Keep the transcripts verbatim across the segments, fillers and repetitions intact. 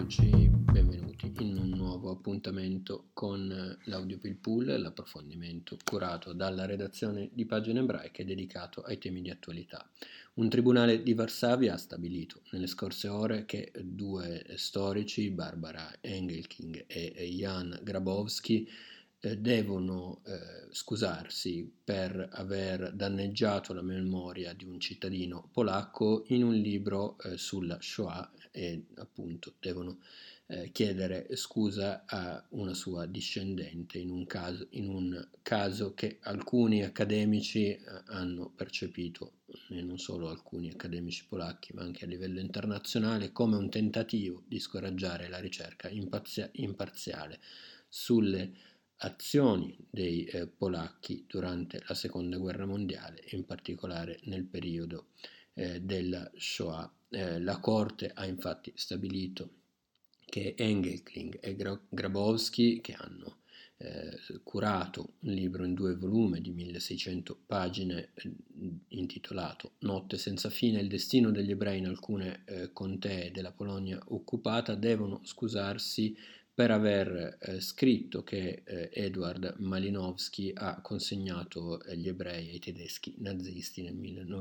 Eccoci, benvenuti in un nuovo appuntamento con l'Audio Pilpool, l'approfondimento curato dalla redazione di Pagine Ebraiche dedicato ai temi di attualità. Un tribunale di Varsavia ha stabilito nelle scorse ore che due storici, Barbara Engelking e Jan Grabowski, eh, devono eh, scusarsi per aver danneggiato la memoria di un cittadino polacco in un libro eh, sulla Shoah e appunto devono eh, chiedere scusa a una sua discendente in un caso, in un caso che alcuni accademici eh, hanno percepito, e non solo alcuni accademici polacchi ma anche a livello internazionale, come un tentativo di scoraggiare la ricerca impazia- imparziale sulle azioni dei eh, polacchi durante la seconda guerra mondiale e in particolare nel periodo eh, della Shoah. Eh, la Corte ha infatti stabilito che Engelking e Gra- Grabowski, che hanno eh, curato un libro in due volumi di milleseicento pagine eh, intitolato Notte senza fine, il destino degli ebrei in alcune eh, contee della Polonia occupata, devono scusarsi per aver eh, scritto che eh, Edward Malinowski ha consegnato eh, gli ebrei ai tedeschi nazisti nel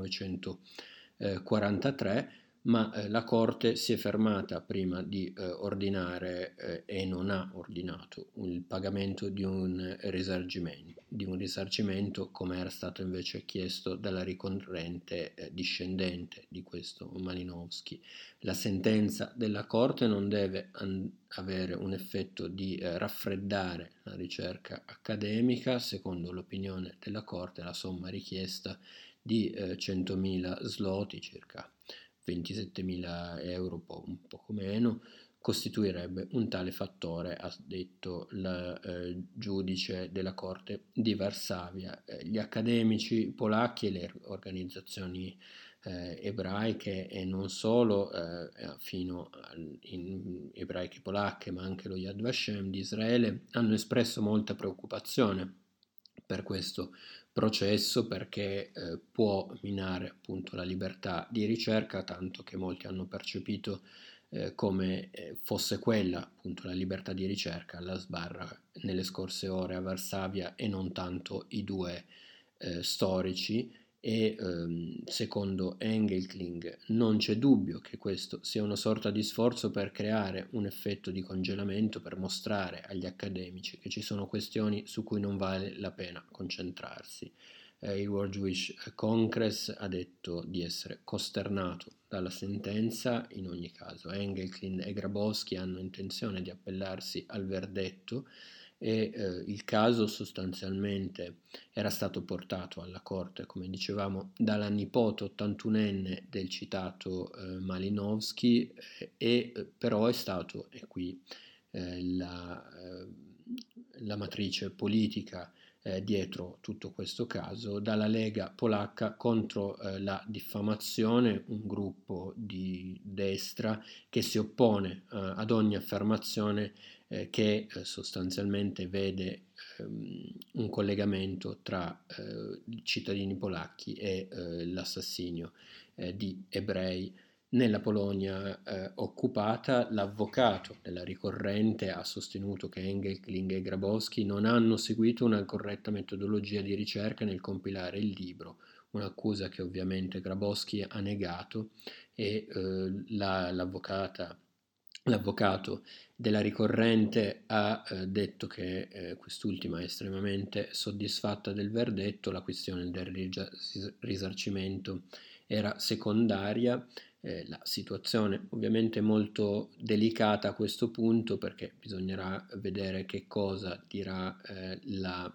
millenovecentoquarantatré, ma eh, la Corte si è fermata prima di eh, ordinare eh, e non ha ordinato il pagamento di un risarcimento, di un risarcimento come era stato invece chiesto dalla ricorrente eh, discendente di questo Malinowski. La sentenza della Corte non deve an- avere un effetto di eh, raffreddare la ricerca accademica. Secondo l'opinione della Corte, la somma richiesta di eh, centomila zloty, circa ventisettemila euro, un, po', un poco meno, costituirebbe un tale fattore, ha detto il eh, giudice della Corte di Varsavia. Eh, gli accademici polacchi e le organizzazioni eh, ebraiche e non solo, eh, fino al, in ebraiche polacche, ma anche lo Yad Vashem di Israele, hanno espresso molta preoccupazione per questo processo, perché eh, può minare appunto la libertà di ricerca, tanto che molti hanno percepito eh, come eh, fosse quella appunto la libertà di ricerca alla sbarra nelle scorse ore a Varsavia e non tanto i due eh, storici. E ehm, secondo Engelking non c'è dubbio che questo sia una sorta di sforzo per creare un effetto di congelamento, per mostrare agli accademici che ci sono questioni su cui non vale la pena concentrarsi. Eh, il World Jewish Congress ha detto di essere costernato dalla sentenza. In ogni caso Engelking e Grabowski hanno intenzione di appellarsi al verdetto e eh, il caso sostanzialmente era stato portato alla Corte, come dicevamo, dalla nipote ottantunenne del citato eh, Malinowski, eh, e eh, però è stato, e qui eh, la, eh, la matrice politica eh, dietro tutto questo caso, dalla Lega polacca contro eh, la diffamazione, un gruppo di destra che si oppone eh, ad ogni affermazione eh, che eh, sostanzialmente vede ehm, un collegamento tra eh, cittadini polacchi e eh, l'assassinio eh, di ebrei nella Polonia eh, occupata. L'avvocato della ricorrente ha sostenuto che Engelking e Grabowski non hanno seguito una corretta metodologia di ricerca nel compilare il libro, un'accusa che ovviamente Grabowski ha negato, e eh, la, l'avvocata L'avvocato della ricorrente ha eh, detto che eh, quest'ultima è estremamente soddisfatta del verdetto, la questione del risarcimento era secondaria. Eh, la situazione ovviamente è molto delicata a questo punto, perché bisognerà vedere che cosa dirà eh, la,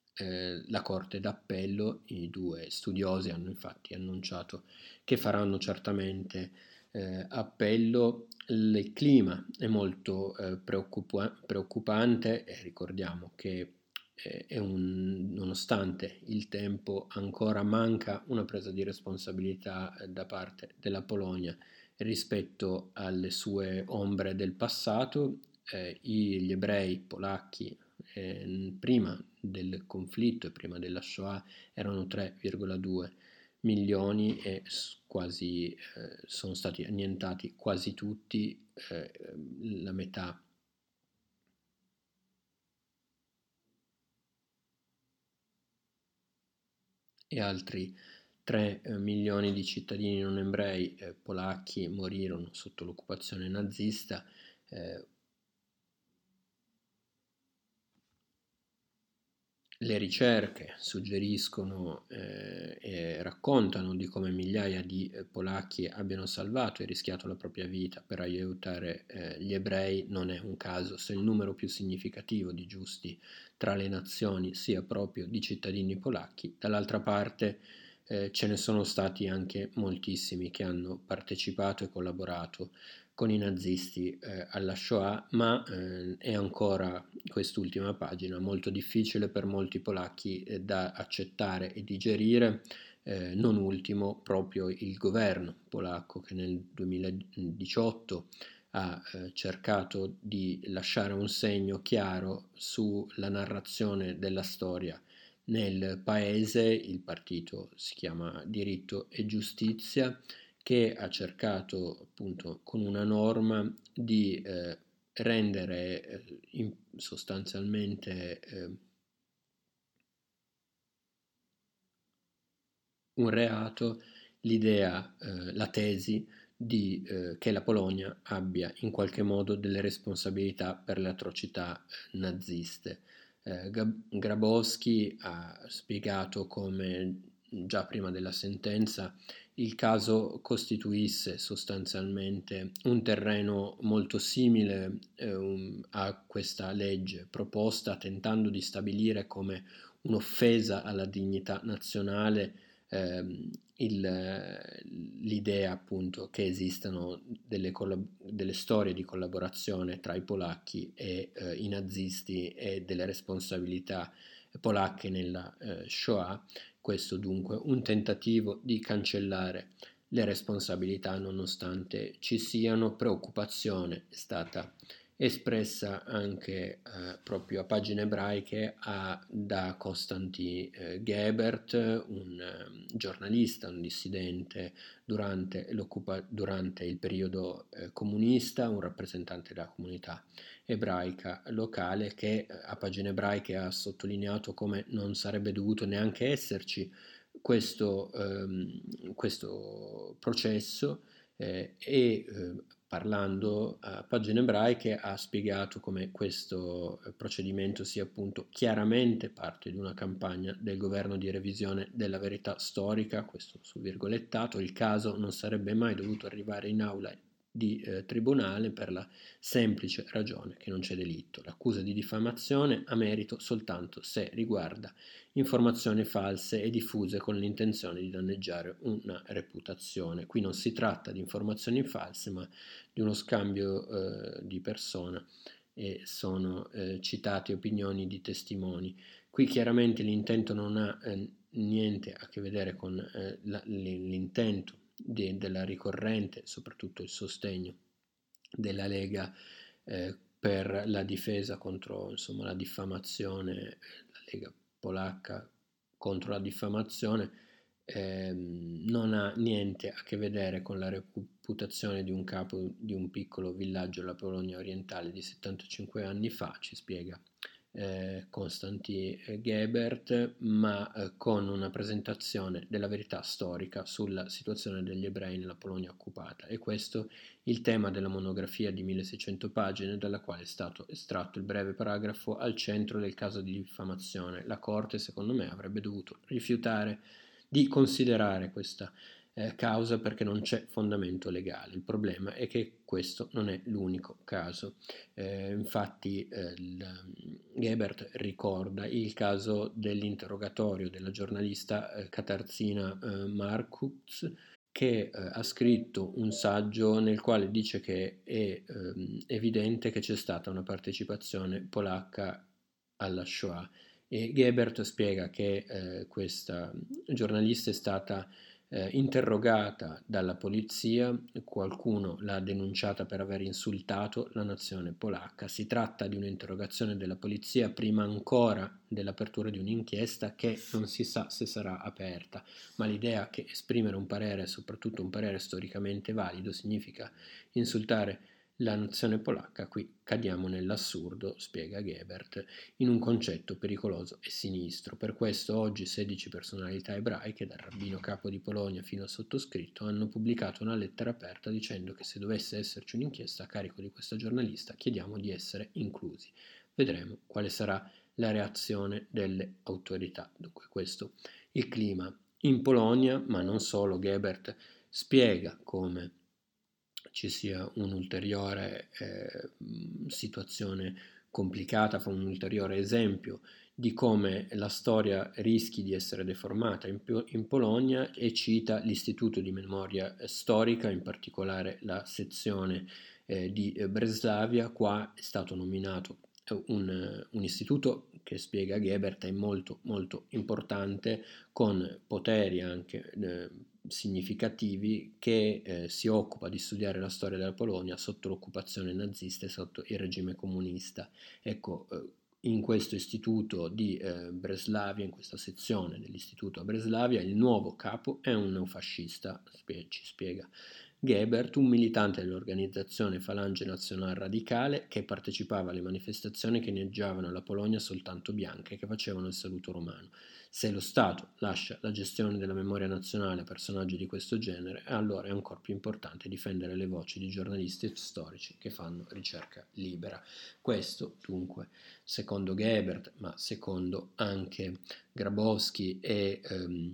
eh, la Corte d'Appello. I due studiosi hanno infatti annunciato che faranno certamente eh, appello. Il clima è molto eh, preoccupa- preoccupante, e ricordiamo che eh, è un, nonostante il tempo ancora manca una presa di responsabilità eh, da parte della Polonia rispetto alle sue ombre del passato. Eh, gli ebrei polacchi eh, prima del conflitto e prima della Shoah erano tre virgola due milioni e quasi eh, sono stati annientati quasi tutti, eh, la metà e altri tre eh, milioni di cittadini non ebrei eh, polacchi morirono sotto l'occupazione nazista. eh, Le ricerche suggeriscono eh, e raccontano di come migliaia di eh, polacchi abbiano salvato e rischiato la propria vita per aiutare eh, gli ebrei. Non è un caso se il numero più significativo di giusti tra le nazioni sia proprio di cittadini polacchi. Dall'altra parte eh, ce ne sono stati anche moltissimi che hanno partecipato e collaborato con i nazisti eh, alla Shoah, ma eh, è ancora quest'ultima pagina molto difficile per molti polacchi eh, da accettare e digerire, eh, non ultimo proprio il governo polacco che nel duemiladiciotto ha eh, cercato di lasciare un segno chiaro sulla narrazione della storia nel paese. Il partito si chiama Diritto e Giustizia, che ha cercato appunto con una norma di eh, rendere eh, in, sostanzialmente eh, un reato l'idea, eh, la tesi di, eh, che la Polonia abbia in qualche modo delle responsabilità per le atrocità eh, naziste. Eh, Grabowski ha spiegato come già prima della sentenza il caso costituisse sostanzialmente un terreno molto simile eh, un, a questa legge proposta, tentando di stabilire come un'offesa alla dignità nazionale ehm, il, l'idea appunto che esistano delle, collab- delle storie di collaborazione tra i polacchi e eh, i nazisti e delle responsabilità polacche nella eh, Shoah. Questo dunque un tentativo di cancellare le responsabilità nonostante ci siano. Preoccupazione è stata espressa anche eh, proprio a pagine ebraiche a, da Konstantin eh, Gebert, un eh, giornalista, un dissidente durante, durante il periodo eh, comunista, un rappresentante della comunità ebraica locale, che eh, a pagine ebraiche ha sottolineato come non sarebbe dovuto neanche esserci questo, ehm, questo processo eh, e eh, parlando a pagine ebraiche ha spiegato come questo eh, procedimento sia appunto chiaramente parte di una campagna del governo di revisione della verità storica, questo su virgolettato. Il caso non sarebbe mai dovuto arrivare in aula di eh, tribunale per la semplice ragione che non c'è delitto. L'accusa di diffamazione ha merito soltanto se riguarda informazioni false e diffuse con l'intenzione di danneggiare una reputazione. Qui non si tratta di informazioni false, ma di uno scambio eh, di persona e sono eh, citate opinioni di testimoni. Qui chiaramente l'intento non ha eh, niente a che vedere con eh, la, l'intento de, della ricorrente, soprattutto il sostegno della Lega eh, per la difesa contro insomma, la diffamazione, la Lega polacca contro la diffamazione, ehm, non ha niente a che vedere con la reputazione di un capo di un piccolo villaggio della Polonia orientale di settantacinque anni fa, ci spiega eh, Konstantin Gebert, ma eh, con una presentazione della verità storica sulla situazione degli ebrei nella Polonia occupata. E questo il tema della monografia di milleseicento pagine, dalla quale è stato estratto il breve paragrafo al centro del caso di diffamazione. La Corte, secondo me, avrebbe dovuto rifiutare di considerare questa eh, causa perché non c'è fondamento legale. Il problema è che questo non è l'unico caso. Eh, infatti eh, il, Gebert ricorda il caso dell'interrogatorio della giornalista eh, Katarzyna eh, Markuz, che eh, ha scritto un saggio nel quale dice che è ehm, evidente che c'è stata una partecipazione polacca alla Shoah, e Gebert spiega che eh, questa giornalista è stata eh, interrogata dalla polizia, qualcuno l'ha denunciata per aver insultato la nazione polacca. Si tratta di un'interrogazione della polizia prima ancora dell'apertura di un'inchiesta che non si sa se sarà aperta, ma l'idea che esprimere un parere, soprattutto un parere storicamente valido, significa insultare la nazione polacca, qui cadiamo nell'assurdo, spiega Gebert, in un concetto pericoloso e sinistro. Per questo oggi sedici personalità ebraiche, dal rabbino capo di Polonia fino al sottoscritto, hanno pubblicato una lettera aperta dicendo che se dovesse esserci un'inchiesta a carico di questa giornalista chiediamo di essere inclusi. Vedremo quale sarà la reazione delle autorità. Dunque questo il clima in Polonia, ma non solo. Gebert spiega come ci sia un'ulteriore eh, situazione complicata, fa un ulteriore esempio di come la storia rischi di essere deformata in, in Polonia, e cita l'Istituto di Memoria Storica, in particolare la sezione eh, di Breslavia. Qua è stato nominato un, un istituto che, spiega Gebert, è molto molto importante, con poteri anche eh, significativi, che eh, si occupa di studiare la storia della Polonia sotto l'occupazione nazista e sotto il regime comunista. Ecco, eh, in questo istituto di eh, Breslavia, in questa sezione dell'istituto a Breslavia, il nuovo capo è un neofascista, spie- ci spiega Gebert, un militante dell'organizzazione Falange Nazionale Radicale che partecipava alle manifestazioni che inneggiavano alla Polonia soltanto bianche, che facevano il saluto romano. Se lo Stato lascia la gestione della memoria nazionale a personaggi di questo genere, allora è ancora più importante difendere le voci di giornalisti e storici che fanno ricerca libera. Questo, dunque, secondo Gebert, ma secondo anche Grabowski e ehm,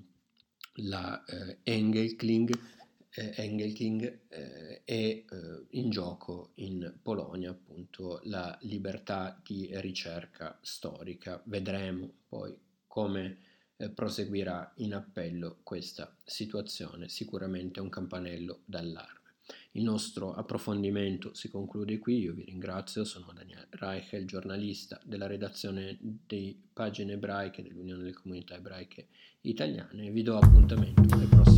la eh, Engelking, eh, Engelking eh, è eh, in gioco in Polonia, appunto, la libertà di ricerca storica. Vedremo poi come eh, proseguirà in appello questa situazione. Sicuramente è un campanello d'allarme. Il nostro approfondimento si conclude qui. Io vi ringrazio, sono Daniel Reichel, giornalista della redazione di Pagine Ebraiche dell'Unione delle Comunità Ebraiche Italiane, e vi do appuntamento ai prossimi